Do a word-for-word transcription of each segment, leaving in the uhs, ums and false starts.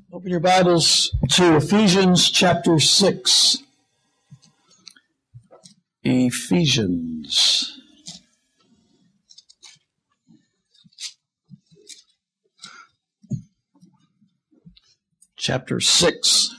Open your Bibles to Ephesians chapter six. Ephesians. Chapter six.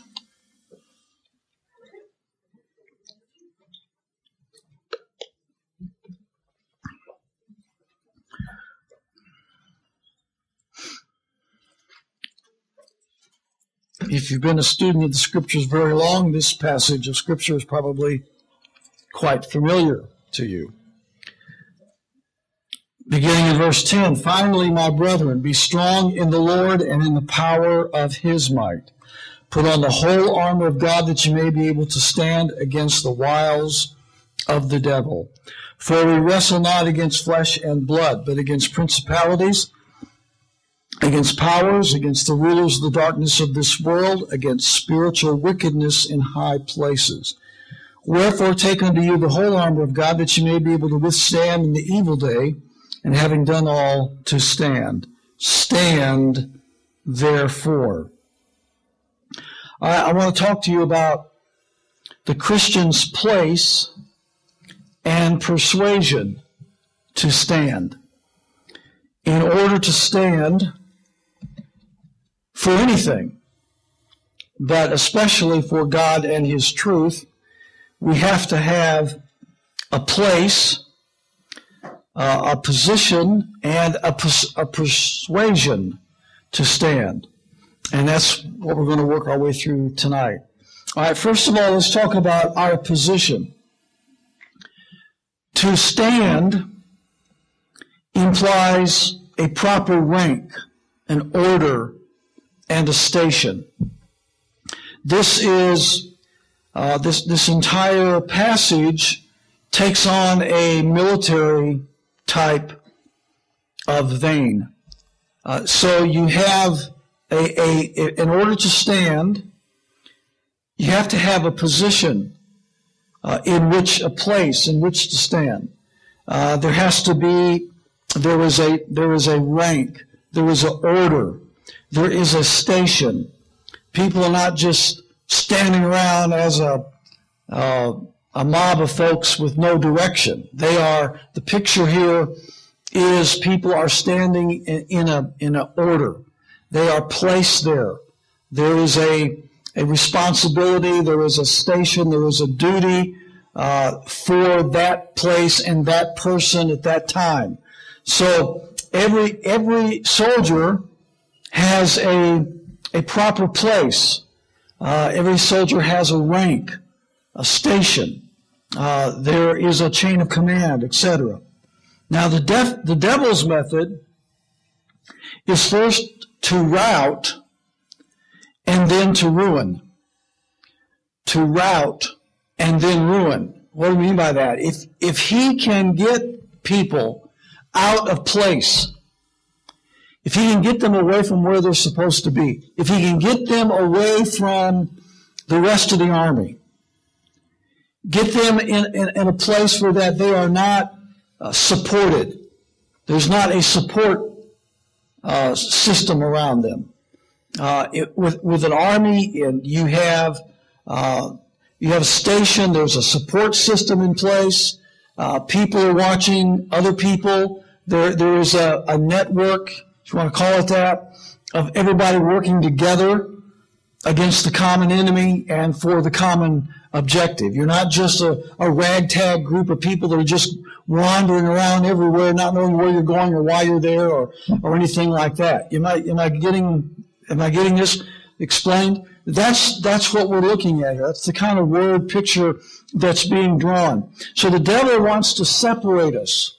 If you've been a student of the Scriptures very long, this passage of Scripture is probably quite familiar to you. Beginning in verse ten, "Finally, my brethren, be strong in the Lord and in the power of His might. Put on the whole armor of God that you may be able to stand against the wiles of the devil. For we wrestle not against flesh and blood, but against principalities, against powers, against the rulers of the darkness of this world, against spiritual wickedness in high places. Wherefore take unto you the whole armor of God, that you may be able to withstand in the evil day, and having done all, to stand. Stand, therefore." I, I want to talk to you about the Christian's place and persuasion to stand. In order to stand for anything, but especially for God and His truth, we have to have a place, uh, a position, and a, pers- a persuasion to stand. And that's what we're going to work our way through tonight. All right, first of all, let's talk about our position. To stand implies a proper rank, an order, and a station. This is uh, this this entire passage takes on a military type of vein. Uh, so you have a, a in order to stand, you have to have a position uh, in which a place in which to stand. Uh, there has to be there is a there is a rank, there is an order. There is a station. People are not just standing around as a uh, a mob of folks with no direction. They are, the picture here is people are standing in, in a in an order. They are placed there. There is a, a responsibility, there is a station, there is a duty uh, for that place and that person at that time. So every every soldier has a, a proper place. Uh, every soldier has a rank, a station. Uh, there is a chain of command, et cetera. Now, the, def- the devil's method is first to rout and then to ruin. To rout and then ruin. What do we mean by that? If, if he can get people out of place, if he can get them away from where they're supposed to be, if he can get them away from the rest of the army, get them in, in, in a place where that they are not uh, supported. There's not a support uh, system around them. Uh, it, with, with an army, and you have uh, you have a station. There's a support system in place. Uh, people are watching other people. There there is a, a network, if you want to call it that, of everybody working together against the common enemy and for the common objective. You're not just a, a ragtag group of people that are just wandering around everywhere, not knowing where you're going or why you're there or, or anything like that. Am I, am I getting, am I getting this explained? That's, that's what we're looking at here. That's the kind of word picture that's being drawn. So the devil wants to separate us.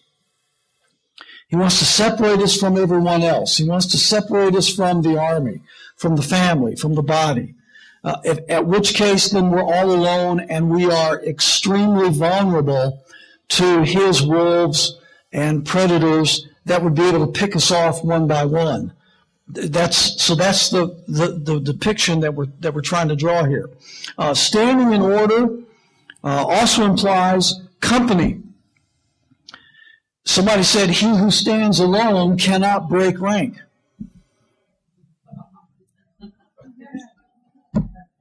He wants to separate us from everyone else. He wants to separate us from the army, from the family, from the body. Uh, if, at which case, then we're all alone and we are extremely vulnerable to his wolves and predators that would be able to pick us off one by one. That's so. That's the the, the depiction that we're that we're trying to draw here. Uh, standing in order uh, also implies company. Somebody said, "He who stands alone cannot break rank."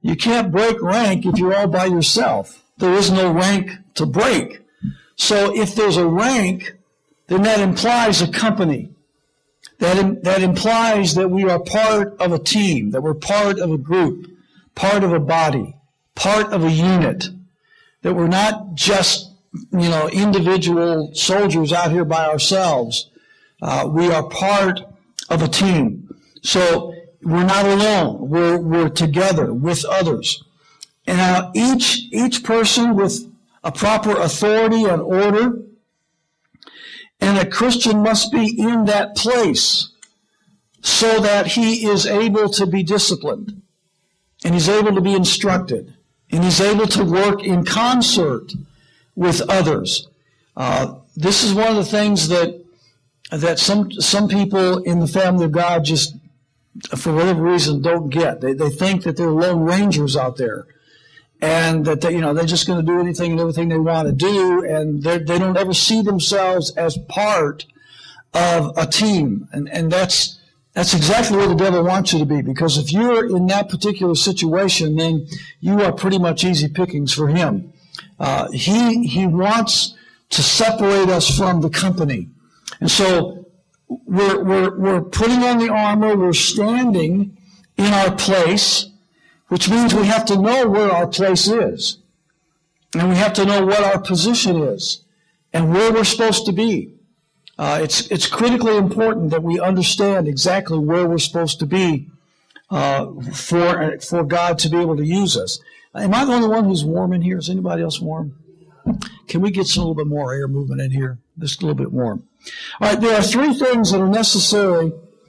You can't break rank if you're all by yourself. There is no rank to break. So if there's a rank, then that implies a company. That, im- that implies that we are part of a team, that we're part of a group, part of a body, part of a unit, that we're not just, you know, individual soldiers out here by ourselves. Uh, we are part of a team. So we're not alone. We're, we're together with others. And now each, each person with a proper authority and order, and a Christian must be in that place so that he is able to be disciplined, and he's able to be instructed, and he's able to work in concert with others. Uh, this is one of the things that that some some people in the family of God just, for whatever reason, don't get. They they think that they're lone rangers out there, and that they, you know, they're just going to do anything and everything they want to do, and they they don't ever see themselves as part of a team, and and that's that's exactly where the devil wants you to be. Because if you're in that particular situation, then you are pretty much easy pickings for him. Uh, he he wants to separate us from the company. And so we're, we're, we're putting on the armor, we're standing in our place, which means we have to know where our place is. And we have to know what our position is and where we're supposed to be. Uh, it's, it's critically important that we understand exactly where we're supposed to be uh, for, for God to be able to use us. Am I the only one who's warm in here? Is anybody else warm? Can we get some, a little bit more air movement in here? Just a little bit warm. All right, there are three things that are necessary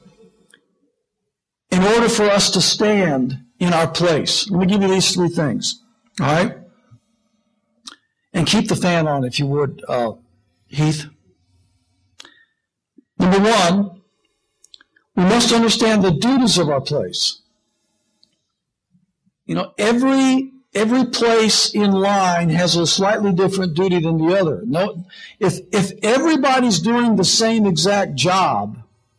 in order for us to stand in our place. Let me give you these three things. All right? And keep the fan on, if you would, uh, Heath. Number one, we must understand the duties of our place. You know, every every place in line has a slightly different duty than the other. No, if if everybody's doing the same exact job,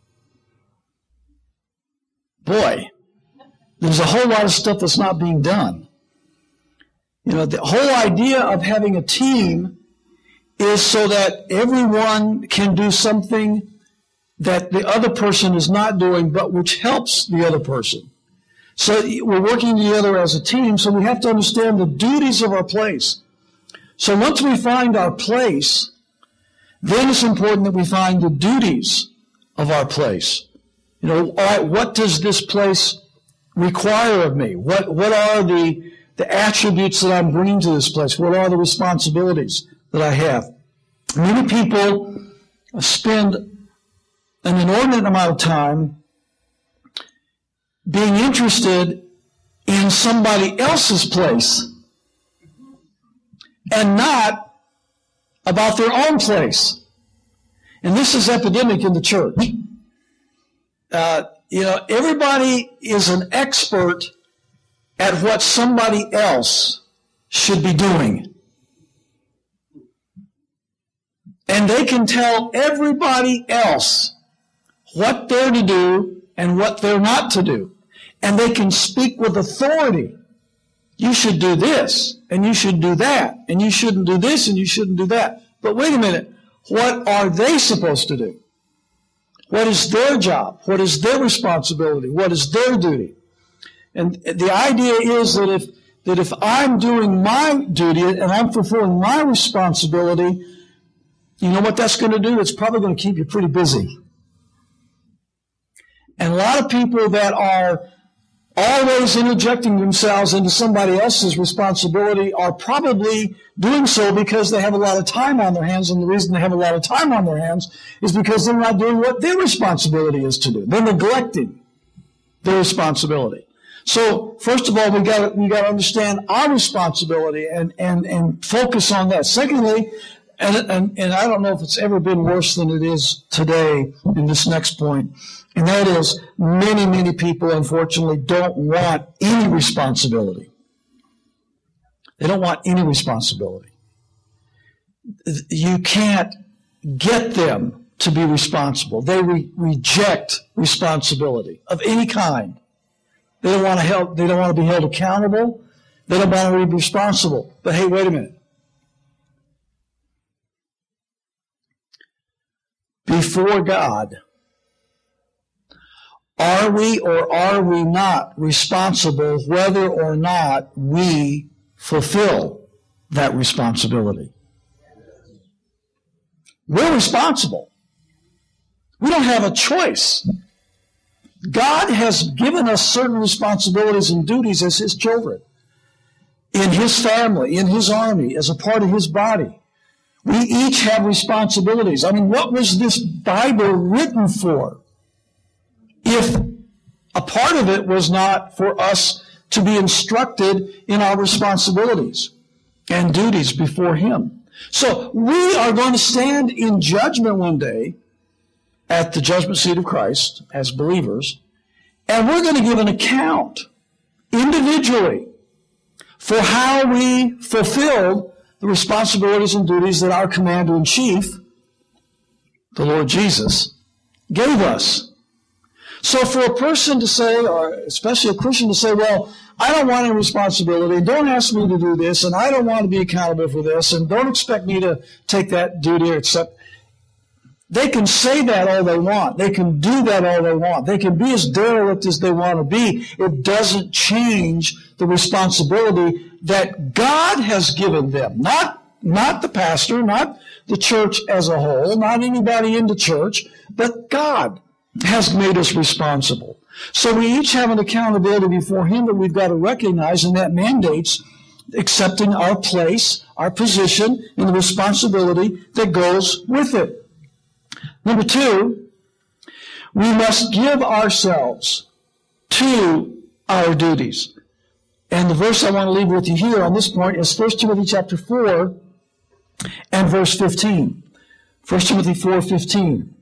boy, there's a whole lot of stuff that's not being done. You know, the whole idea of having a team is so that everyone can do something that the other person is not doing, but which helps the other person. So we're working together as a team, so we have to understand the duties of our place. So once we find our place, then it's important that we find the duties of our place. You know, all right, what does this place require of me? What what are the, the attributes that I'm bringing to this place? What are the responsibilities that I have? Many people spend an inordinate amount of time being interested in somebody else's place and not about their own place. And this is epidemic in the church. Uh, you know, everybody is an expert at what somebody else should be doing. And they can tell everybody else what they're to do and what they're not to do. And they can speak with authority. You should do this, and you should do that, and you shouldn't do this, and you shouldn't do that. But wait a minute, what are they supposed to do? What is their job? What is their responsibility? What is their duty? And the idea is that if that if I'm doing my duty and I'm fulfilling my responsibility, you know what that's going to do? It's probably going to keep you pretty busy. And a lot of people that are always interjecting themselves into somebody else's responsibility are probably doing so because they have a lot of time on their hands, and the reason they have a lot of time on their hands is because they're not doing what their responsibility is to do. They're neglecting their responsibility. So, first of all, we got we got to understand our responsibility and, and, and focus on that. Secondly, and, and, and I don't know if it's ever been worse than it is today in this next point, and that is many, many people, unfortunately, don't want any responsibility. They don't want any responsibility. You can't get them to be responsible. They re- reject responsibility of any kind. They don't want to help. They don't want to be held accountable. They don't want to be responsible. But hey, wait a minute. Before God, are we or are we not responsible whether or not we fulfill that responsibility? We're responsible. We don't have a choice. God has given us certain responsibilities and duties as His children, in His family, in His army, as a part of His body. We each have responsibilities. I mean, what was this Bible written for if a part of it was not for us to be instructed in our responsibilities and duties before Him? So we are going to stand in judgment one day at the judgment seat of Christ as believers, and we're going to give an account individually for how we fulfilled the responsibilities and duties that our Commander-in-Chief, the Lord Jesus, gave us. So for a person to say, or especially a Christian to say, well, I don't want any responsibility, and don't ask me to do this, and I don't want to be accountable for this, and don't expect me to take that duty or accept. They can say that all they want. They can do that all they want. They can be as derelict as they want to be. It doesn't change the responsibility that God has given them. Not, not the pastor, not the church as a whole, not anybody in the church, but God has made us responsible. So we each have an accountability before Him that we've got to recognize, and that mandates accepting our place, our position, and the responsibility that goes with it. Number two, we must give ourselves to our duties. And the verse I want to leave with you here on this point is First Timothy chapter four and verse fifteen. First Timothy four fifteen.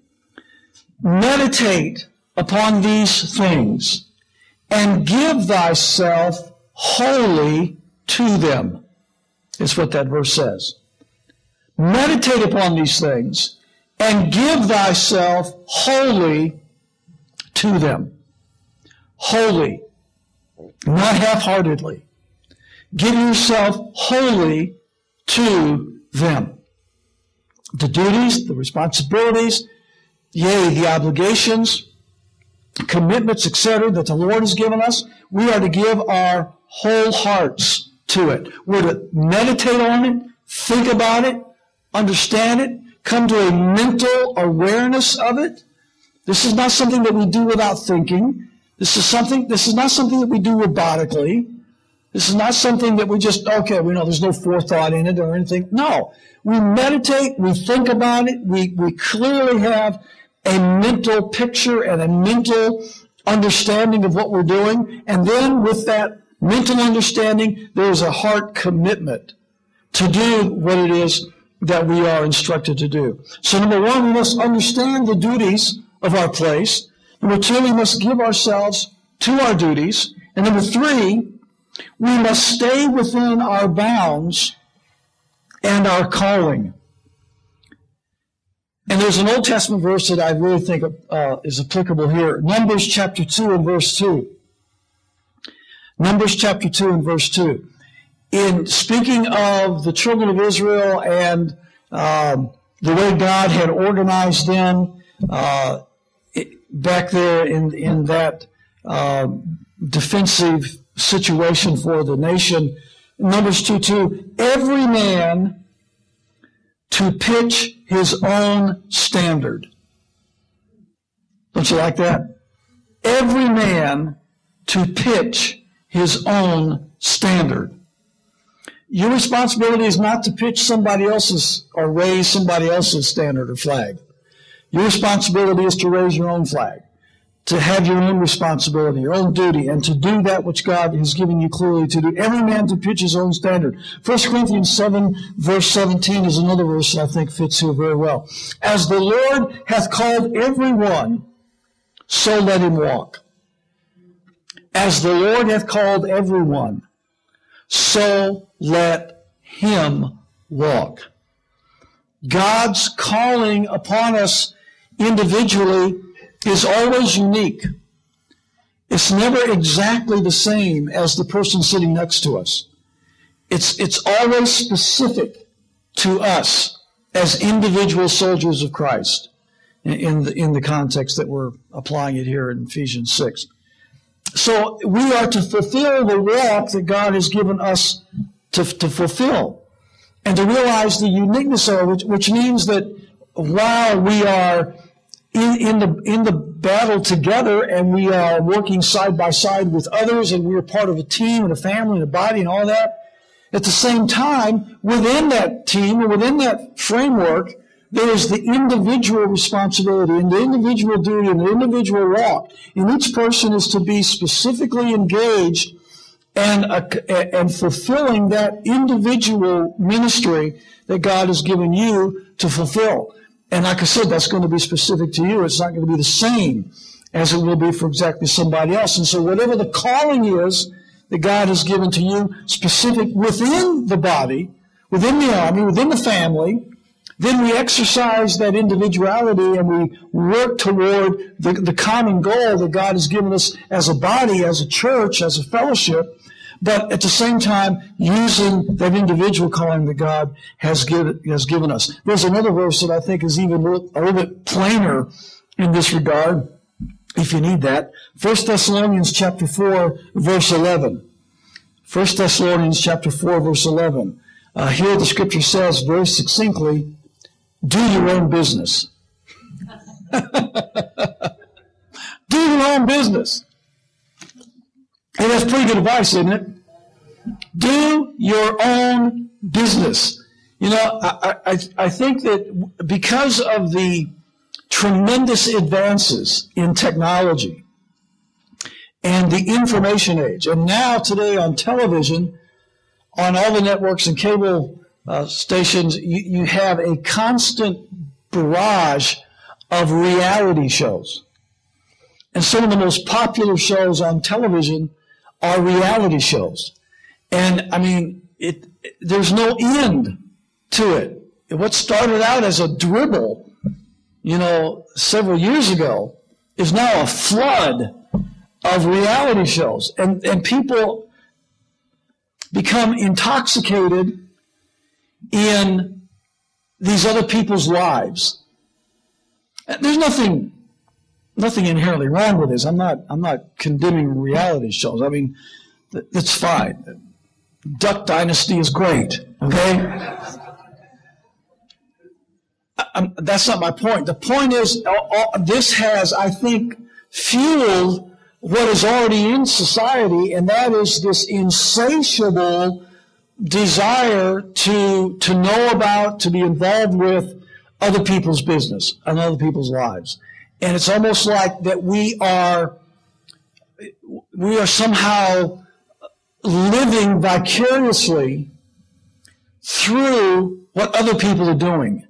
Meditate upon these things and give thyself wholly to them, is what that verse says. Meditate upon these things and give thyself wholly to them. Wholly, not half-heartedly. Give yourself wholly to them. The duties, the responsibilities, yea, the obligations, commitments, et cetera, that the Lord has given us, we are to give our whole hearts to it. We're to meditate on it, think about it, understand it, come to a mental awareness of it. This is not something that we do without thinking. This is something, this is not something that we do robotically. This is not something that we just, okay, we know there's no forethought in it or anything. No. We meditate, we think about it, we, we clearly have a mental picture and a mental understanding of what we're doing. And then with that mental understanding, there's a heart commitment to do what it is that we are instructed to do. So number one, we must understand the duties of our place. Number two, we must give ourselves to our duties. And number three, we must stay within our bounds and our calling. And there's an Old Testament verse that I really think uh, is applicable here. Numbers chapter two and verse two. Numbers chapter two and verse two. In speaking of the children of Israel and um, the way God had organized them uh, it, back there in, in that uh, defensive situation for the nation, Numbers two two, every man to pitch his own standard. Don't you like that? Every man to pitch his own standard. Your responsibility is not to pitch somebody else's or raise somebody else's standard or flag. Your responsibility is to raise your own flag, to have your own responsibility, your own duty, and to do that which God has given you clearly to do. Every man to pitch his own standard. First Corinthians seven, verse seventeen is another verse that I think fits here very well. As the Lord hath called every one, so let him walk. As the Lord hath called every one, so let him walk. God's calling upon us individually is always unique. It's never exactly the same as the person sitting next to us. It's, it's always specific to us as individual soldiers of Christ in the, in the context that we're applying it here in Ephesians six. So we are to fulfill the walk that God has given us to, to fulfill, and to realize the uniqueness of it, which, which means that while we are in, in the in the battle together, and we are working side by side with others, and we are part of a team and a family and a body and all that, at the same time, within that team or within that framework, there is the individual responsibility and the individual duty and the individual walk. And each person is to be specifically engaged and, uh, and fulfilling that individual ministry that God has given you to fulfill. And like I said, that's going to be specific to you. It's not going to be the same as it will be for exactly somebody else. And so whatever the calling is that God has given to you, specific within the body, within the army, within the family, then we exercise that individuality and we work toward the, the common goal that God has given us as a body, as a church, as a fellowship, but at the same time using that individual calling that God has, give, has given us. There's another verse that I think is even a little, a little bit plainer in this regard, if you need that. First Thessalonians chapter four, verse eleven. First Thessalonians chapter four, verse eleven. Uh, here the scripture says very succinctly, do your own business. Do your own business. And that's pretty good advice, isn't it? Do your own business. You know, I, I, I think that because of the tremendous advances in technology and the information age, and now today on television, on all the networks and cable uh, stations, you, you have a constant barrage of reality shows. And some of the most popular shows on television are reality shows. And, I mean, it, it, there's no end to it. What started out as a dribble, you know, several years ago, is now a flood of reality shows. And, and people become intoxicated in these other people's lives. There's nothing nothing inherently wrong with this. I'm not I'm not condemning reality shows. I mean, that's fine. Duck Dynasty is great, okay? I, that's not my point. The point is, all, all, this has, I think, fueled what is already in society, and that is this insatiable desire to to know about, to be involved with other people's business and other people's lives. And it's almost like that we are we are somehow living vicariously through what other people are doing.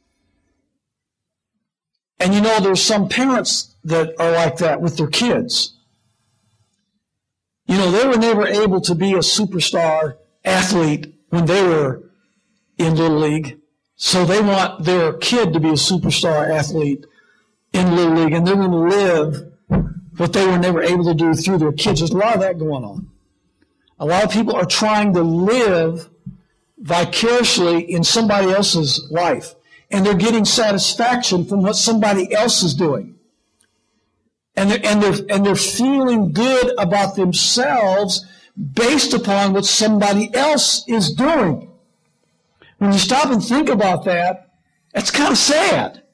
And you know, there's some parents that are like that with their kids. You know, they were never able to be a superstar athlete when they were in Little League. So they want their kid to be a superstar athlete in Little League, and they're going to live what they were never able to do through their kids. There's a lot of that going on. A lot of people are trying to live vicariously in somebody else's life, and they're getting satisfaction from what somebody else is doing. And they're, and they're, and they're feeling good about themselves based upon what somebody else is doing. When you stop and think about that, it's kind of sad.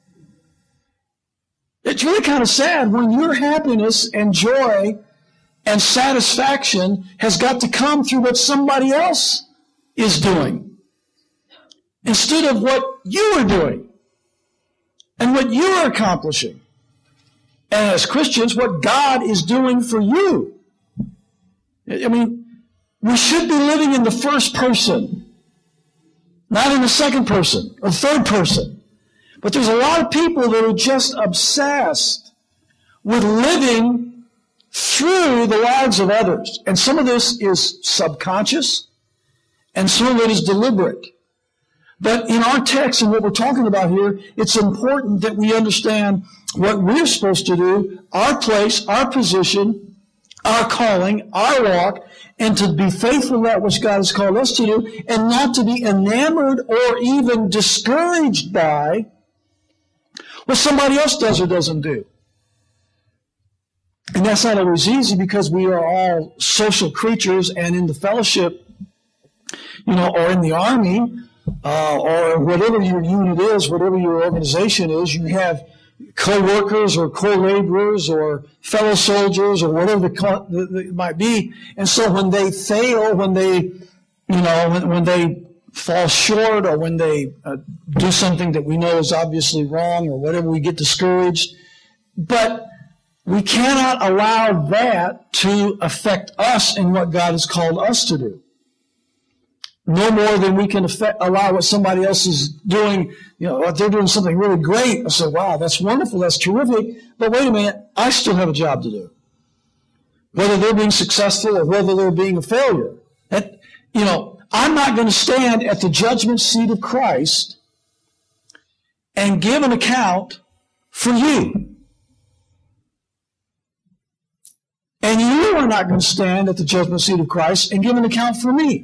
It's really kind of sad when your happiness and joy and satisfaction has got to come through what somebody else is doing instead of what you are doing and what you are accomplishing. And as Christians, what God is doing for you. I mean, we should be living in the first person, not in the second person or third person. But there's a lot of people that are just obsessed with living through the lives of others. And some of this is subconscious, and some of it is deliberate. But in our text and what we're talking about here, it's important that we understand what we're supposed to do, our place, our position our calling, our walk, and to be faithful to that which God has called us to do, and not to be enamored or even discouraged by what somebody else does or doesn't do. And that's not always easy because we are all social creatures, and in the fellowship, you know, or in the army, uh, or whatever your unit is, whatever your organization is, you have co-workers or co-laborers or fellow soldiers or whatever the co- the, the, it might be. And so when they fail, when they, you know, when, when they fall short, or when they uh, do something that we know is obviously wrong, or whatever, we get discouraged. But we cannot allow that to affect us in what God has called us to do. No more than we can affect, allow what somebody else is doing. You know, if they're doing something really great, I say, wow, that's wonderful, that's terrific. But wait a minute, I still have a job to do. Whether they're being successful or whether they're being a failure. That, you know, I'm not going to stand at the judgment seat of Christ and give an account for you. And you are not going to stand at the judgment seat of Christ and give an account for me.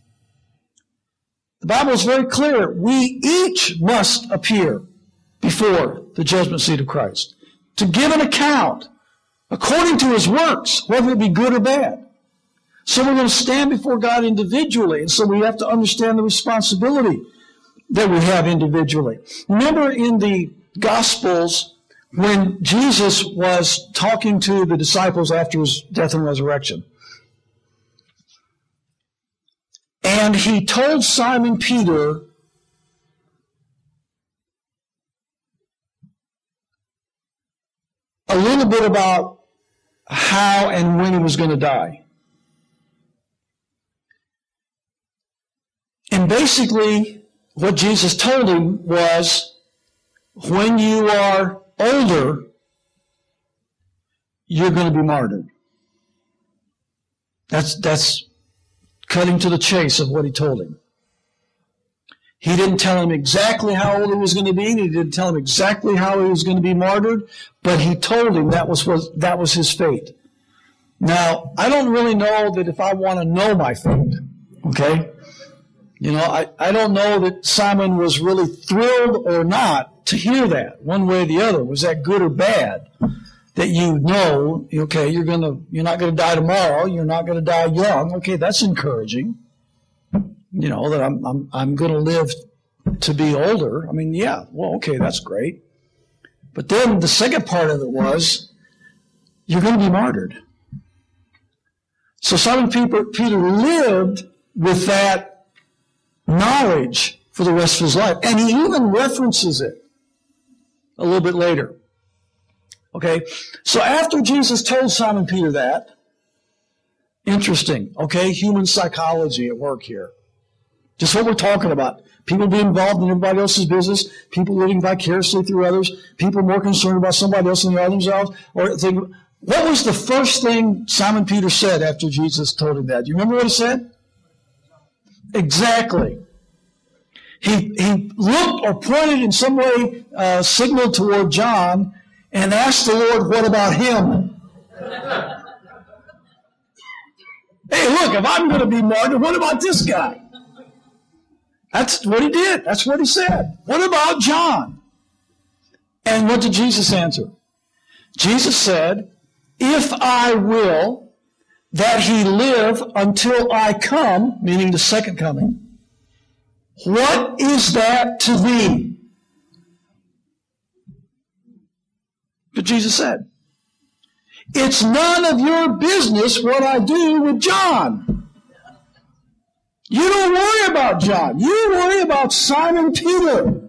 The Bible is very clear. We each must appear before the judgment seat of Christ to give an account according to his works, whether it be good or bad. So we're going to stand before God individually, and so we have to understand the responsibility that we have individually. Remember in the Gospels, when Jesus was talking to the disciples after his death and resurrection, and he told Simon Peter a little bit about how and when he was going to die. And basically, what Jesus told him was, when you are older, you're going to be martyred. That's, that's cutting to the chase of what he told him. He didn't tell him exactly how old he was going to be, and he didn't tell him exactly how he was going to be martyred, but he told him that was, what, that was his fate. Now, I don't really know that if I want to know my fate, okay? You know, I, I don't know that Simon was really thrilled or not to hear that, one way or the other. Was that good or bad? That you know, okay, you're gonna, you're not going to die tomorrow. You're not going to die young. Okay, that's encouraging. You know, that I'm, I'm, I'm going to live to be older. I mean, yeah, well, okay, that's great. But then the second part of it was, you're going to be martyred. So Simon Peter, Peter lived with that knowledge for the rest of his life. And he even references it a little bit later. Okay, so after Jesus told Simon Peter that, interesting, okay, human psychology at work here. Just what we're talking about. People being involved in everybody else's business, people living vicariously through others, people more concerned about somebody else than they are themselves. Or think, what was the first thing Simon Peter said after Jesus told him that? Do you remember what he said? Exactly. He, he looked or pointed in some way, uh, signaled toward John, and asked the Lord, what about him? Hey, look, if I'm going to be martyred, what about this guy? That's what he did. That's what he said. What about John? And what did Jesus answer? Jesus said, if I will that he live until I come, meaning the second coming, what is that to thee? But Jesus said, it's none of your business what I do with John. You don't worry about John. You worry about Simon Peter.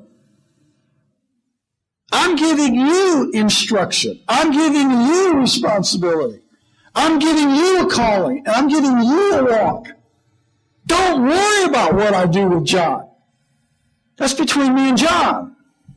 I'm giving you instruction. I'm giving you responsibility. I'm giving you a calling, and I'm giving you a walk. Don't worry about what I do with John. That's between me and John.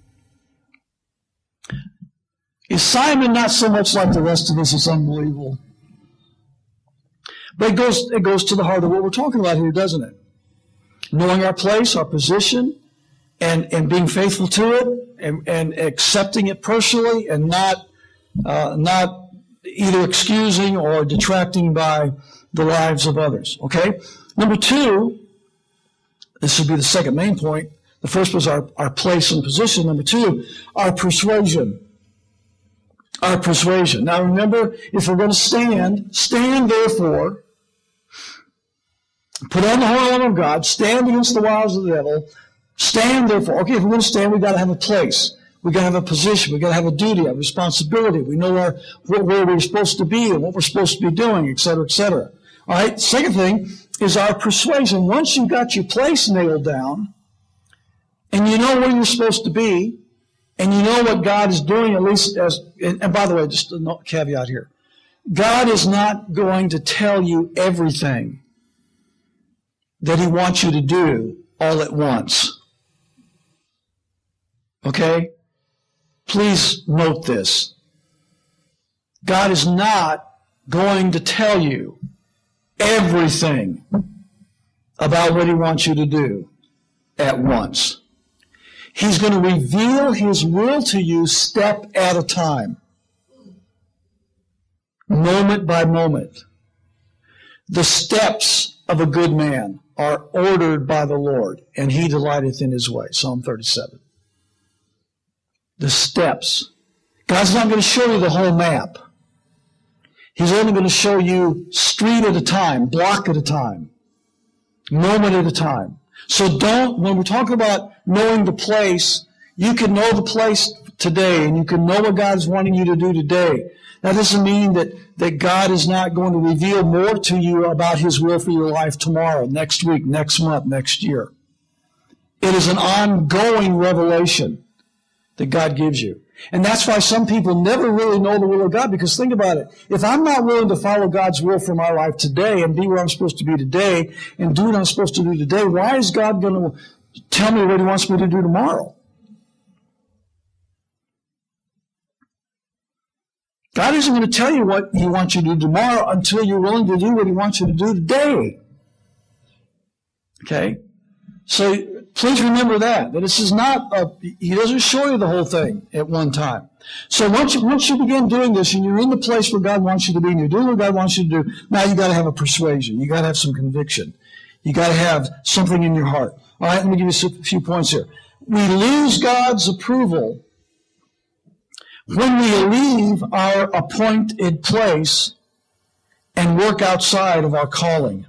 Is Simon not so much like the rest of us? It's unbelievable. But it goes, it goes to the heart of what we're talking about here, doesn't it? Knowing our place, our position, and, and being faithful to it, and, and accepting it personally, and not, uh, not either excusing or detracting by the lives of others. Okay? Number two, this would be the second main point. The first was our, our place and position. Number two, our persuasion. Our persuasion. Now remember, if we're going to stand, stand therefore, put on the whole armor of God, stand against the wiles of the devil, stand therefore. Okay, if we're going to stand, we've got to have a place. We've got to have a position. We've got to have a duty, a responsibility. We know our, where we're supposed to be and what we're supposed to be doing, et cetera, et cetera. All right, second thing is our persuasion. Once you've got your place nailed down, and you know where you're supposed to be, and you know what God is doing, at least as, and by the way, just a caveat here. God is not going to tell you everything that He wants you to do all at once. Okay? Please note this. God is not going to tell you everything about what He wants you to do at once. He's going to reveal His will to you step at a time, moment by moment. The steps of a good man are ordered by the Lord, and He delighteth in His way. Psalm thirty-seven. The steps. God's not going to show you the whole map. He's only going to show you street at a time, block at a time, moment at a time. So don't, when we're talking about knowing the place, you can know the place today, and you can know what God is wanting you to do today. That doesn't mean that, that God is not going to reveal more to you about His will for your life tomorrow, next week, next month, next year. It is an ongoing revelation that God gives you. And that's why some people never really know the will of God, because think about it. If I'm not willing to follow God's will for my life today and be where I'm supposed to be today and do what I'm supposed to do today, why is God going to tell me what He wants me to do tomorrow? God isn't going to tell you what He wants you to do tomorrow until you're willing to do what He wants you to do today. Okay? So please remember that, that this is not, a, He doesn't show you the whole thing at one time. So once you, once you begin doing this and you're in the place where God wants you to be and you're doing what God wants you to do, now you got to have a persuasion. You got to have some conviction. You got to have something in your heart. All right, let me give you a few points here. We lose God's approval when we leave our appointed place and work outside of our calling.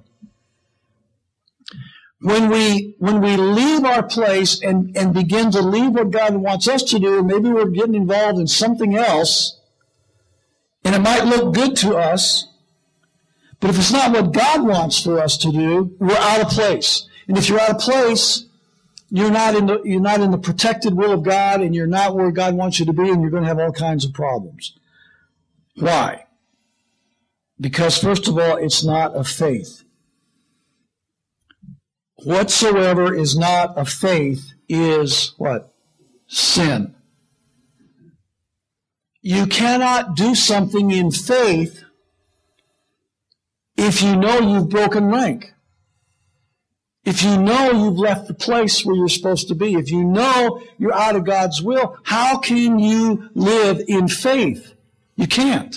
When we when we leave our place and, and begin to leave what God wants us to do, maybe we're getting involved in something else, and it might look good to us, but if it's not what God wants for us to do, we're out of place. And if you're out of place, you're not in the you're not in the protected will of God, and you're not where God wants you to be, and you're going to have all kinds of problems. Why? Because first of all, it's not of faith. Whatsoever is not of faith is what? Sin. You cannot do something in faith if you know you've broken rank. If you know you've left the place where you're supposed to be. If you know you're out of God's will, how can you live in faith? You can't.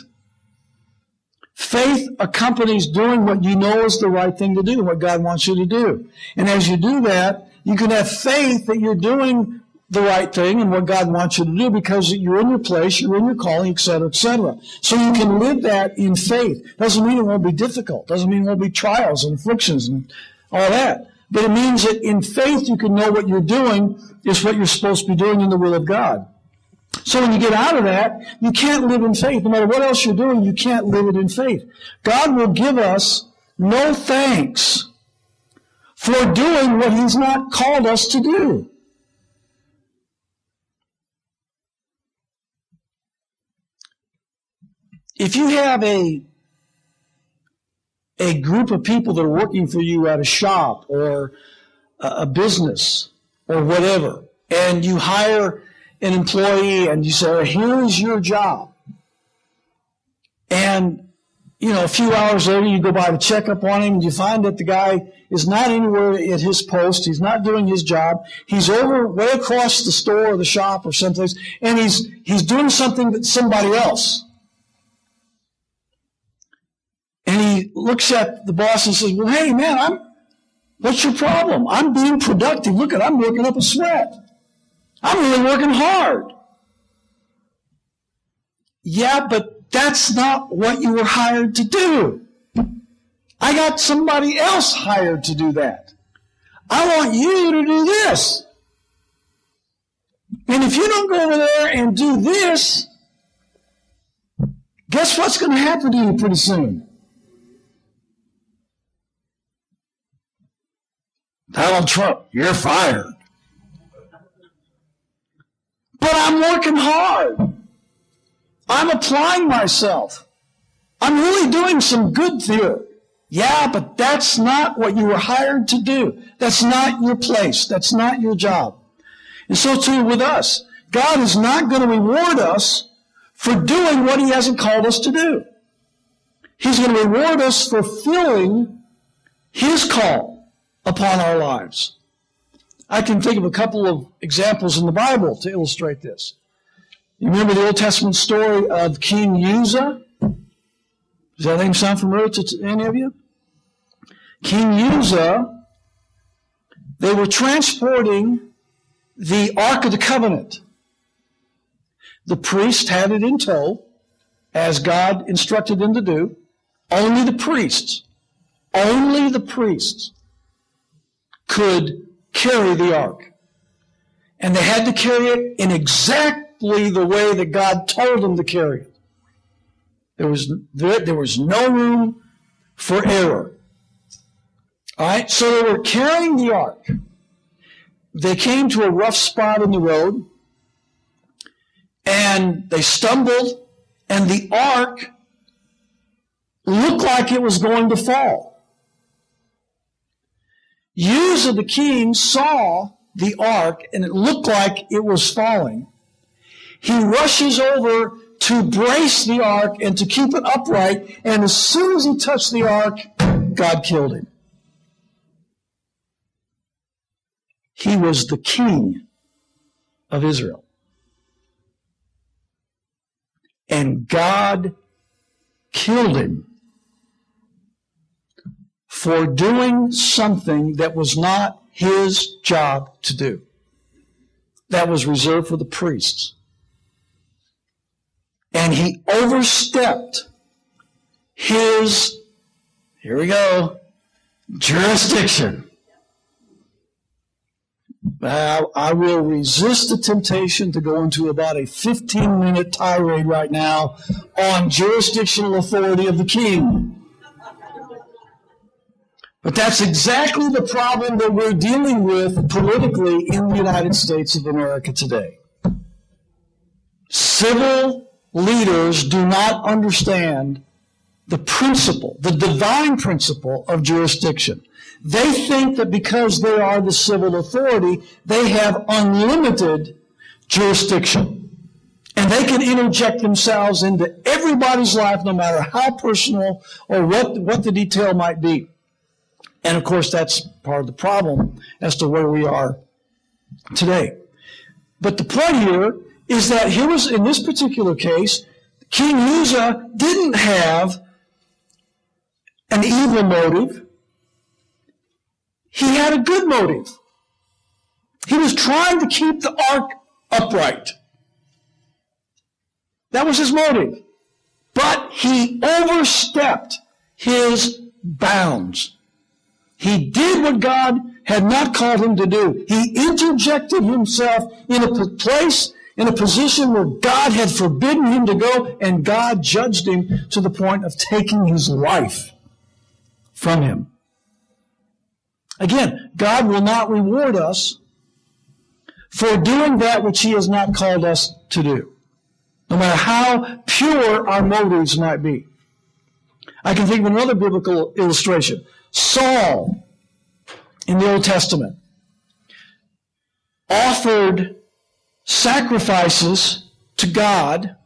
Faith accompanies doing what you know is the right thing to do, what God wants you to do. And as you do that, you can have faith that you're doing the right thing and what God wants you to do because you're in your place, you're in your calling, et cetera, et cetera. So you can live that in faith. Doesn't mean it won't be difficult. Doesn't mean it won't be trials and afflictions and all that. But it means that in faith you can know what you're doing is what you're supposed to be doing in the will of God. So when you get out of that, you can't live in faith. No matter what else you're doing, you can't live it in faith. God will give us no thanks for doing what He's not called us to do. If you have a, a group of people that are working for you at a shop or a, a business or whatever, and you hire an employee and you say, here's your job. And, you know, a few hours later you go by to check up on him and you find that the guy is not anywhere at his post. He's not doing his job. He's over way across the store or the shop or someplace, and he's he's doing something that somebody else. And he looks at the boss and says, well, hey, man, I'm, what's your problem? I'm being productive. Look at, I'm working up a sweat. I'm really working hard. Yeah, but that's not what you were hired to do. I got somebody else hired to do that. I want you to do this. And if you don't go over there and do this, guess what's going to happen to you pretty soon? Donald Trump, you're fired. But I'm working hard. I'm applying myself. I'm really doing some good here. Yeah, but that's not what you were hired to do. That's not your place. That's not your job. And so too with us. God is not going to reward us for doing what He hasn't called us to do. He's going to reward us for fulfilling His call upon our lives. I can think of a couple of examples in the Bible to illustrate this. You remember the Old Testament story of King Uzzah? Does that name sound familiar to any of you? King Uzzah, they were transporting the Ark of the Covenant. The priest had it in tow, as God instructed them to do. Only the priests, only the priests could carry the Ark. And they had to carry it in exactly the way that God told them to carry it. There was, there, there was no room for error. All right, so they were carrying the Ark. They came to a rough spot in the road, and they stumbled, and the Ark looked like it was going to fall. Uzzah the king saw the Ark, and it looked like it was falling. He rushes over to brace the Ark and to keep it upright, and as soon as he touched the Ark, God killed him. He was the king of Israel. And God killed him for doing something that was not his job to do. That was reserved for the priests. And he overstepped his, here we go, jurisdiction. Now, I will resist the temptation to go into about a fifteen-minute tirade right now on jurisdictional authority of the king. But that's exactly the problem that we're dealing with politically in the United States of America today. Civil leaders do not understand the principle, the divine principle of jurisdiction. They think that because they are the civil authority, they have unlimited jurisdiction. And they can interject themselves into everybody's life, no matter how personal or what, what the detail might be. And of course, that's part of the problem as to where we are today. But the point here is that here was, in this particular case, King Uzzah didn't have an evil motive. He had a good motive. He was trying to keep the ark upright. That was his motive. But he overstepped his bounds. He did what God had not called him to do. He interjected himself in a place, in a position where God had forbidden him to go, and God judged him to the point of taking his life from him. Again, God will not reward us for doing that which He has not called us to do, no matter how pure our motives might be. I can think of another biblical illustration. Saul, in the Old Testament, offered sacrifices to God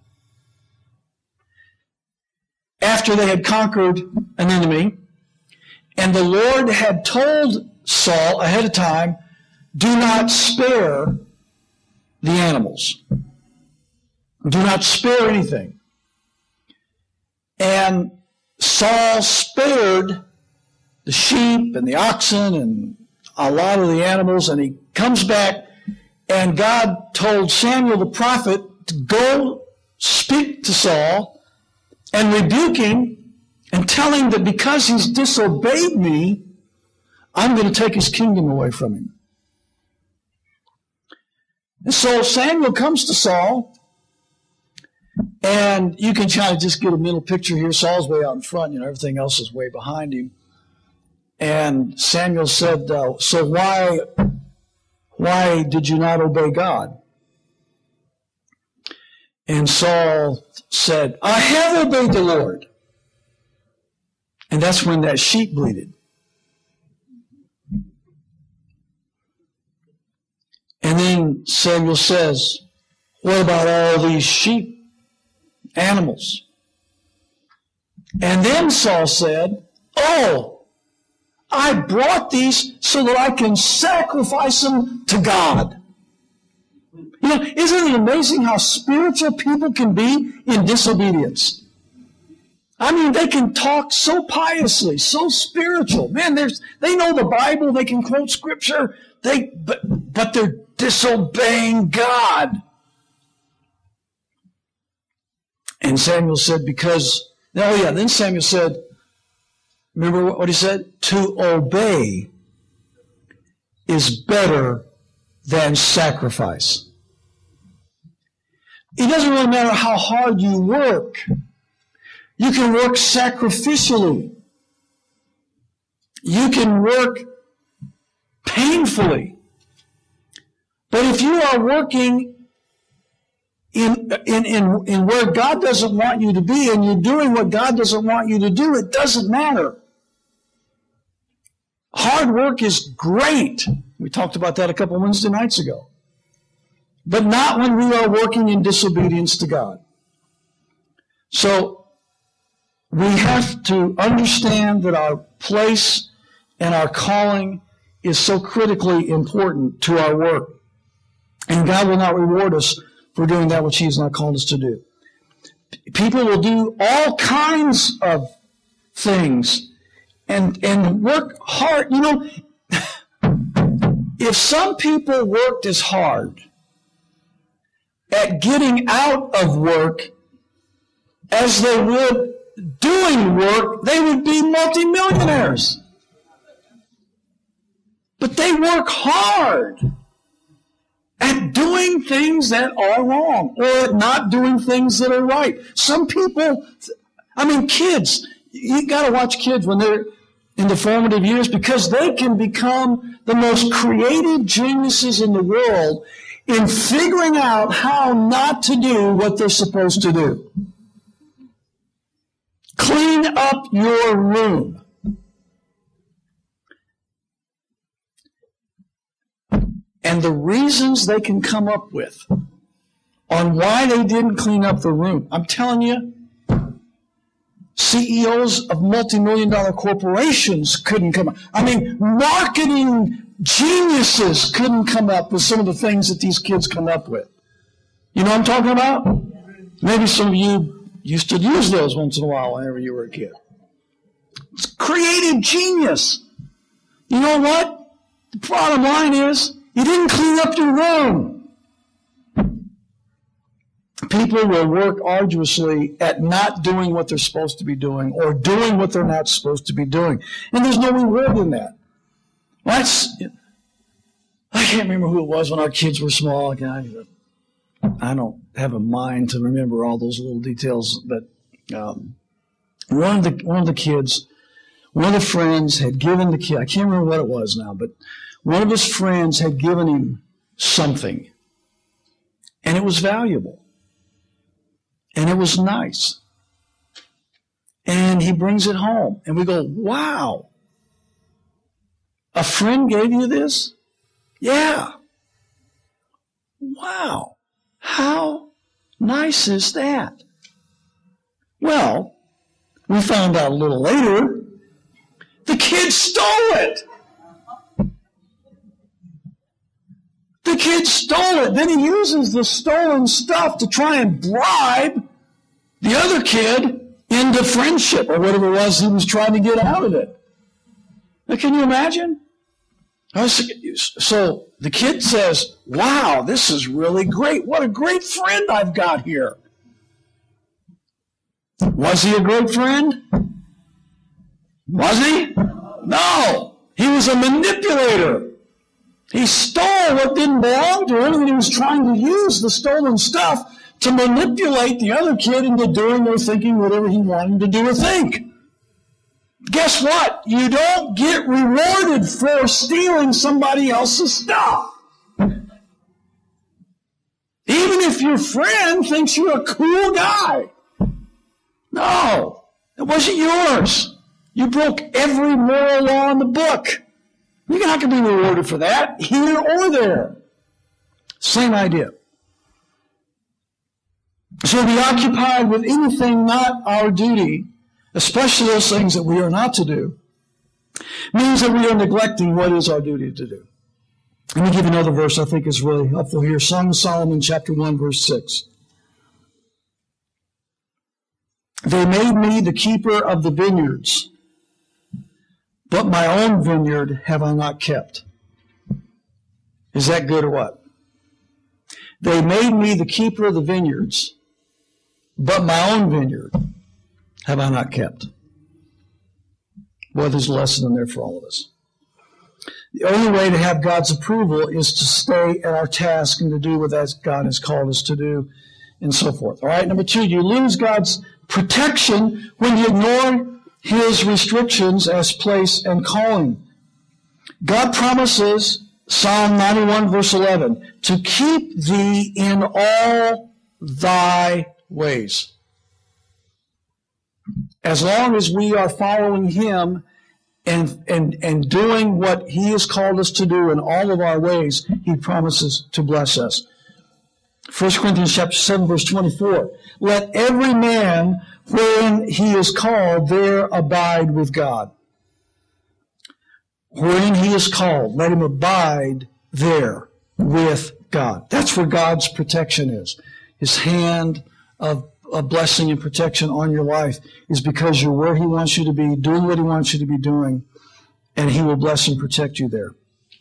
after they had conquered an enemy. And the Lord had told Saul ahead of time, do not spare the animals. Do not spare anything. And Saul spared the sheep and the oxen and a lot of the animals, and he comes back, and God told Samuel the prophet to go speak to Saul and rebuke him and tell him that because he's disobeyed me, I'm going to take his kingdom away from him. And so Samuel comes to Saul, and you can try to just get a mental picture here. Saul's way out in front, you know, everything else is way behind him. And Samuel said, uh, so why, why did you not obey God? And Saul said, I have obeyed the Lord. And that's when that sheep bleated. And then Samuel says, what about all these sheep, animals? And then Saul said, oh, I brought these so that I can sacrifice them to God. You know, isn't it amazing how spiritual people can be in disobedience? I mean, they can talk so piously, so spiritual. Man, there's, they know the Bible, they can quote Scripture, they, but, but they're disobeying God. And Samuel said, because, oh yeah, then Samuel said, remember what he said? To obey is better than sacrifice. It doesn't really matter how hard you work. You can work sacrificially. You can work painfully. But if you are working in, in, in, in where God doesn't want you to be, and you're doing what God doesn't want you to do, it doesn't matter. Hard work is great. We talked about that a couple of Wednesday nights ago. But not when we are working in disobedience to God. So, we have to understand that our place and our calling is so critically important to our work. And God will not reward us for doing that which He has not called us to do. People will do all kinds of things and, and work hard. You know, if some people worked as hard at getting out of work as they would doing work, they would be multimillionaires. But they work hard at doing things that are wrong or at not doing things that are right. Some people, I mean, kids, you got to watch kids when they're in the formative years, because they can become the most creative geniuses in the world in figuring out how not to do what they're supposed to do. Clean up your room. And the reasons they can come up with on why they didn't clean up the room, I'm telling you, C E Os of multi-million dollar corporations couldn't come up. I mean, marketing geniuses couldn't come up with some of the things that these kids come up with. You know what I'm talking about? Maybe some of you used to use those once in a while whenever you were a kid. It's creative genius. You know what? The bottom line is, you didn't clean up your room. People will work arduously at not doing what they're supposed to be doing or doing what they're not supposed to be doing. And there's no reward in that. Well, that's, I can't remember who it was when our kids were small. I don't have a mind to remember all those little details, but um, one of the one of the kids, one of the friends had given the kid, I can't remember what it was now, but one of his friends had given him something, and it was valuable, and it was nice. And he brings it home, and we go, wow, a friend gave you this? Yeah. Wow. How nice is that? Well, we found out a little later, the kid stole it. The kid stole it. Then he uses the stolen stuff to try and bribe the other kid into friendship or whatever it was he was trying to get out of it. Now, can you imagine? So the kid says, wow, this is really great. What a great friend I've got here. Was he a great friend? Was he? No. He was a manipulator. He stole what didn't belong to him, and he was trying to use the stolen stuff to manipulate the other kid into doing or thinking whatever he wanted to do or think. Guess what? You don't get rewarded for stealing somebody else's stuff. Even if your friend thinks you're a cool guy. No, it wasn't yours. You broke every moral law in the book. You're not going to be rewarded for that, here or there. Same idea. So to be occupied with anything not our duty, especially those things that we are not to do, means that we are neglecting what is our duty to do. Let me give you another verse I think is really helpful here. Song of Solomon, chapter one, verse six. They made me the keeper of the vineyards, but my own vineyard have I not kept. Is that good or what? They made me the keeper of the vineyards, but my own vineyard have I not kept. Boy, there's a lesson in there for all of us. The only way to have God's approval is to stay at our task and to do what God has called us to do, and so forth. All right, number two, you lose God's protection when you ignore His restrictions as place and calling. God promises, Psalm ninety-one, verse eleven, to keep thee in all thy ways. As long as we are following Him and, and, and doing what He has called us to do in all of our ways, He promises to bless us. First Corinthians chapter seven, verse twenty-four. Let every man wherein he is called there abide with God. Wherein he is called, let him abide there with God. That's where God's protection is. His hand of, of blessing and protection on your life is because you're where He wants you to be, doing what He wants you to be doing, and He will bless and protect you there.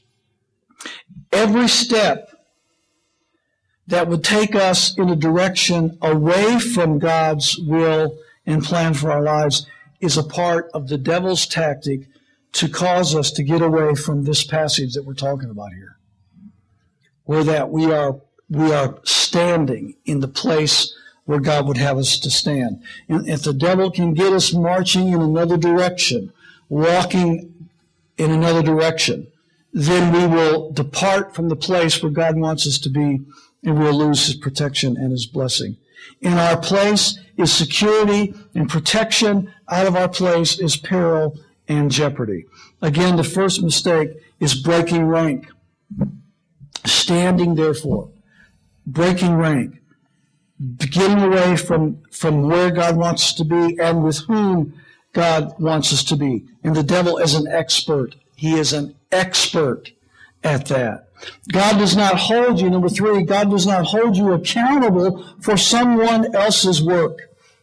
Every step that would take us in a direction away from God's will and plan for our lives is a part of the devil's tactic to cause us to get away from this passage that we're talking about here. Where that we are we are standing in the place where God would have us to stand. And if the devil can get us marching in another direction, walking in another direction, then we will depart from the place where God wants us to be, and we'll lose His protection and His blessing. In our place is security and protection. Out of our place is peril and jeopardy. Again, the first mistake is breaking rank. Standing, therefore. Breaking rank. Getting away from, from where God wants us to be and with whom God wants us to be. And the devil is an expert. He is an expert at that. God does not hold you, number three, God does not hold you accountable for someone else's work.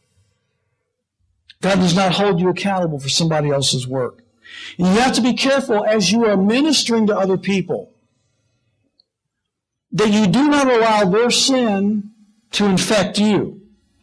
God does not hold you accountable for somebody else's work. And you have to be careful as you are ministering to other people that you do not allow their sin to infect you.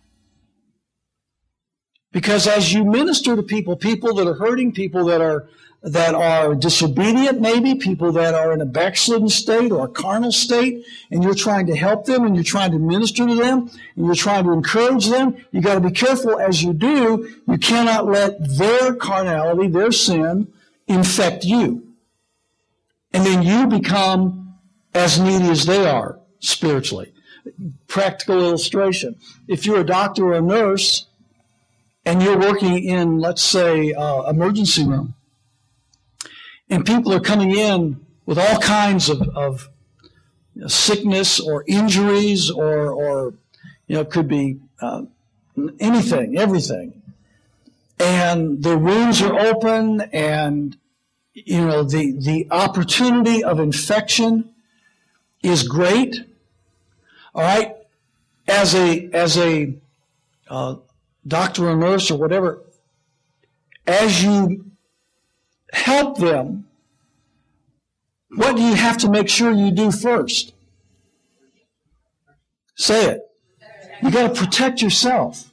Because as you minister to people, people that are hurting, people that are that are disobedient maybe, people that are in a backslidden state or a carnal state, and you're trying to help them and you're trying to minister to them and you're trying to encourage them, you got to be careful as you do. You cannot let their carnality, their sin, infect you. And then you become as needy as they are spiritually. Practical illustration. If you're a doctor or a nurse and you're working in, let's say, uh, emergency room, and people are coming in with all kinds of, of you know, sickness or injuries or, or you know, it could be uh, anything, everything. And the wounds are open and, you know, the, the opportunity of infection is great. All right? As a, as a uh, doctor or nurse or whatever, as you help them, what do you have to make sure you do first? Say it. You got to protect yourself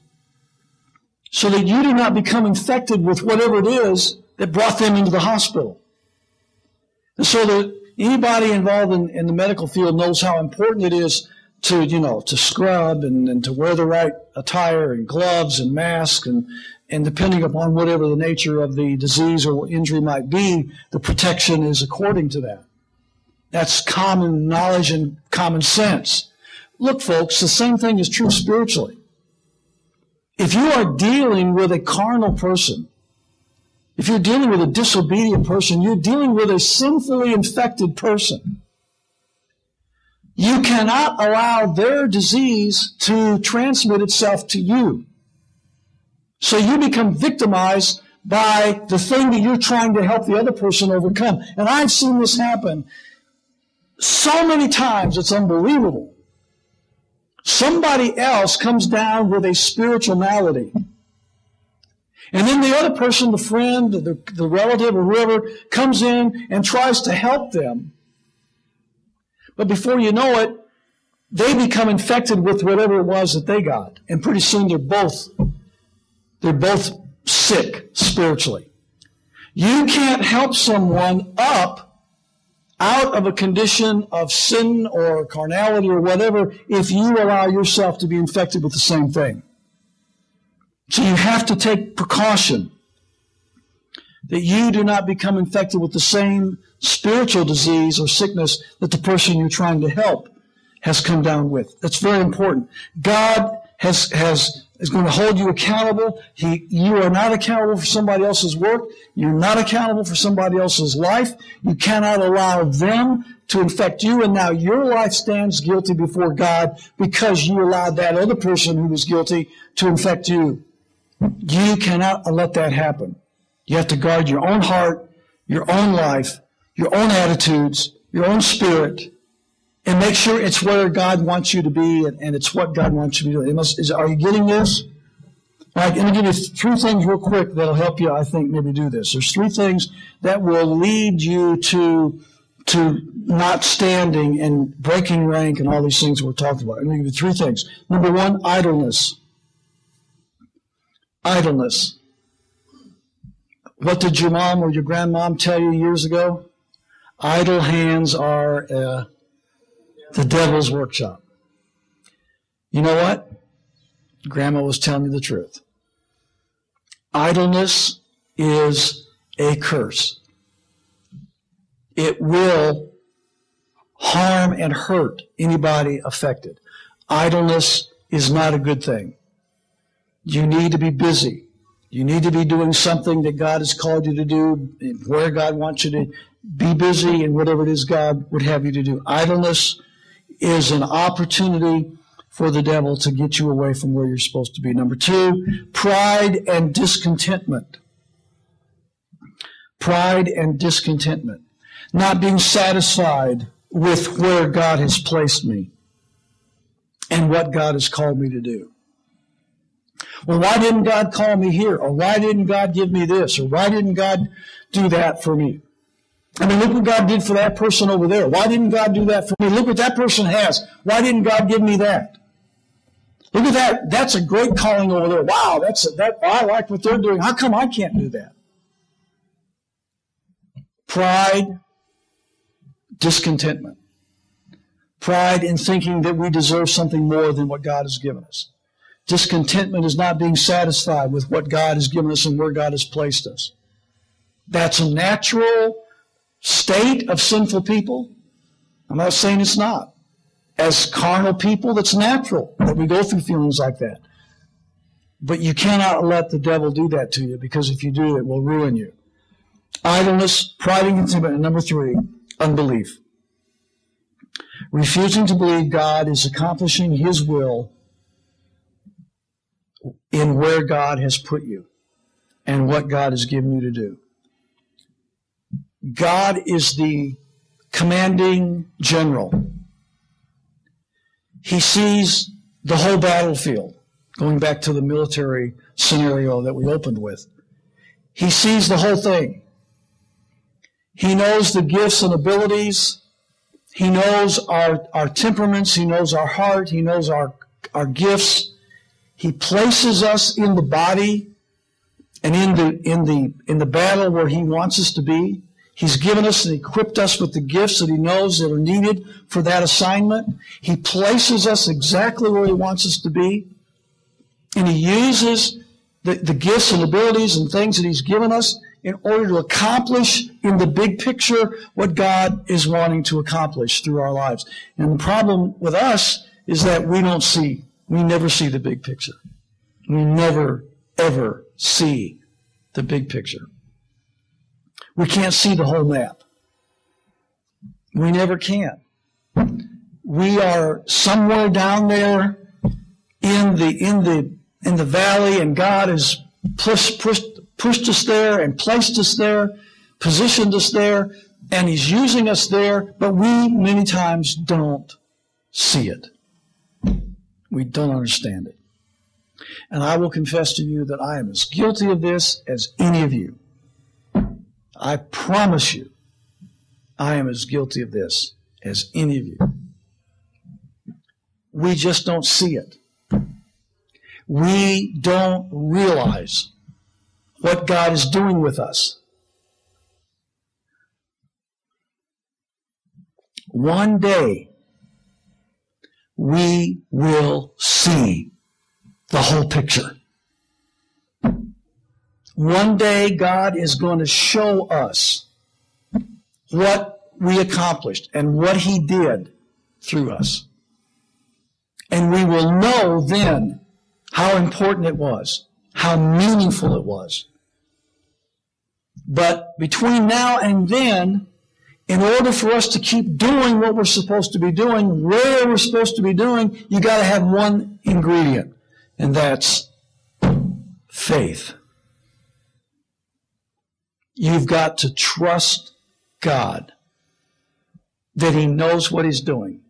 so that you do not become infected with whatever it is that brought them into the hospital. And so that anybody involved in, in the medical field knows how important it is to, you know, to scrub and, and to wear the right attire and gloves and masks and, and depending upon whatever the nature of the disease or injury might be, the protection is according to that. That's common knowledge and common sense. Look, folks, the same thing is true spiritually. If you are dealing with a carnal person, if you're dealing with a disobedient person, you're dealing with a sinfully infected person. You cannot allow their disease to transmit itself to you. So you become victimized by the thing that you're trying to help the other person overcome. And I've seen this happen so many times, it's unbelievable. Somebody else comes down with a spiritual malady. And then the other person, the friend, the, the relative, or whoever, comes in and tries to help them. But before you know it, they become infected with whatever it was that they got. And pretty soon they're both, they're both sick spiritually. You can't help someone up out of a condition of sin or carnality or whatever if you allow yourself to be infected with the same thing. So you have to take precaution that you do not become infected with the same spiritual disease or sickness that the person you're trying to help has come down with. That's very important. God has, has, is going to hold you accountable. He, you are not accountable for somebody else's work. You're not accountable for somebody else's life. You cannot allow them to infect you, and now your life stands guilty before God because you allowed that other person who was guilty to infect you. You cannot let that happen. You have to guard your own heart, your own life, your own attitudes, your own spirit, and make sure it's where God wants you to be and, and it's what God wants you to do. It must, is, are you getting this? All right, I'm going to give you three things real quick that'll help you, I think, maybe do this. There's three things that will lead you to, to not standing and breaking rank and all these things we're talking about. I'm going to give you three things. Number one, idleness. Idleness. What did your mom or your grandmom tell you years ago? Idle hands are uh, the devil's workshop. You know what? Grandma was telling me the truth. Idleness is a curse. It will harm and hurt anybody affected. Idleness is not a good thing. You need to be busy. You need to be doing something that God has called you to do, where God wants you to be busy, and whatever it is God would have you to do. Idleness is an opportunity for the devil to get you away from where you're supposed to be. Number two, pride and discontentment. Pride and discontentment. Not being satisfied with where God has placed me and what God has called me to do. Well, why didn't God call me here? Or why didn't God give me this? Or why didn't God do that for me? I mean, look what God did for that person over there. Why didn't God do that for me? Look what that person has. Why didn't God give me that? Look at that. That's a great calling over there. Wow, that's a, that. I like what they're doing. How come I can't do that? Pride, discontentment. Pride in thinking that we deserve something more than what God has given us. Discontentment is not being satisfied with what God has given us and where God has placed us. That's a natural state of sinful people. I'm not saying it's not. As carnal people, that's natural that we go through feelings like that. But you cannot let the devil do that to you, because if you do, it will ruin you. Idleness, pride, and contentment. And number three, unbelief. Refusing to believe God is accomplishing His will in where God has put you and what God has given you to do. God is the commanding general. He sees the whole battlefield. Going back to the military scenario that we opened with. He sees the whole thing. He knows the gifts and abilities. He knows our, our temperaments. He knows our heart. He knows our, our gifts. He places us in the body and in the, in the, in the battle where He wants us to be. He's given us and equipped us with the gifts that He knows that are needed for that assignment. He places us exactly where He wants us to be. And He uses the, the gifts and abilities and things that He's given us in order to accomplish in the big picture what God is wanting to accomplish through our lives. And the problem with us is that we don't see, we never see the big picture. We never, ever see the big picture. We can't see the whole map. We never can. We are somewhere down there in the in the in the valley, and God has pushed pushed pushed us there and placed us there, positioned us there, and He's using us there, but we many times don't see it. We don't understand it. And I will confess to you that I am as guilty of this as any of you. I promise you, I am as guilty of this as any of you. We just don't see it. We don't realize what God is doing with us. One day, we will see the whole picture. One day, God is going to show us what we accomplished and what He did through us. And we will know then how important it was, how meaningful it was. But between now and then, in order for us to keep doing what we're supposed to be doing, where we're supposed to be doing, you got to have one ingredient, and that's faith. You've got to trust God that He knows what He's doing.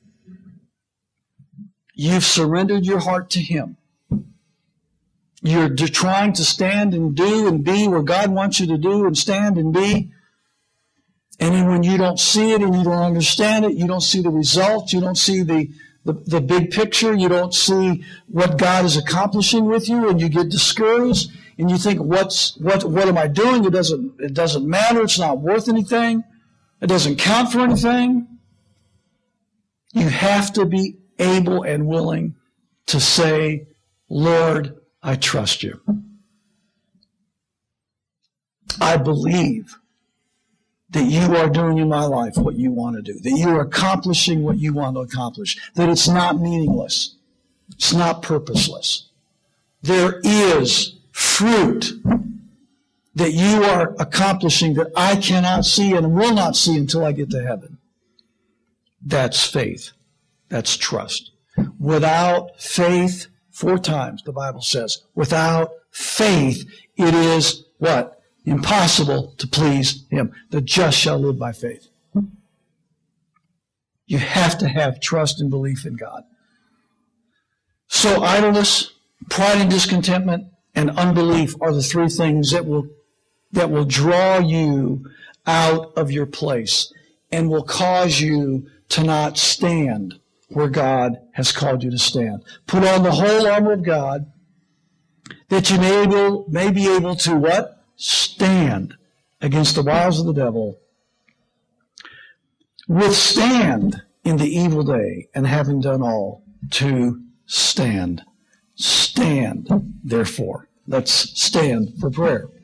You've surrendered your heart to Him. You're trying to stand and do and be where God wants you to do and stand and be. And then when you don't see it and you don't understand it, you don't see the results, you don't see the, the, the big picture, you don't see what God is accomplishing with you, and you get discouraged, and you think, what's what what am I doing? It doesn't it doesn't matter, it's not worth anything, it doesn't count for anything. You have to be able and willing to say, Lord, I trust you. I believe that you are doing in my life what you want to do, that you are accomplishing what you want to accomplish, that it's not meaningless, it's not purposeless. There is fruit that you are accomplishing that I cannot see and will not see until I get to heaven. That's faith. That's trust. Without faith, four times the Bible says, without faith, it is what? Impossible to please Him. The just shall live by faith. You have to have trust and belief in God. So idleness, pride and discontentment, and unbelief are the three things that will that will draw you out of your place and will cause you to not stand where God has called you to stand. Put on the whole armor of God that you may, able, may be able to what? Stand against the wiles of the devil. Withstand in the evil day, and having done all, to stand. Stand, therefore. Let's stand for prayer.